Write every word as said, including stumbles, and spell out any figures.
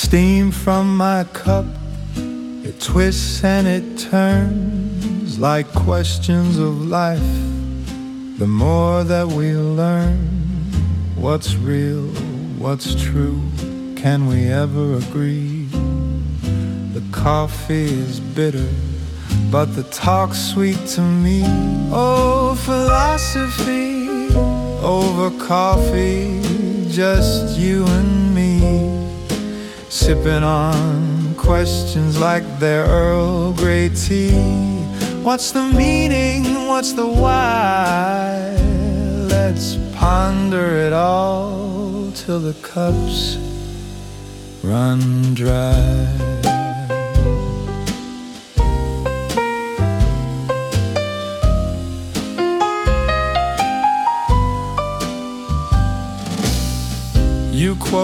steam from my cup, it twists and it turns like questions of life. The more that we learn, what's real, what's true, can we ever agree? The coffee is bitter, but the talk's sweet to me. Oh, philosophy over coffee, just you and me, sipping on questions like they're Earl Grey tea. What's the meaning? What's the why? Let's ponder it all till the cups run dry. You quote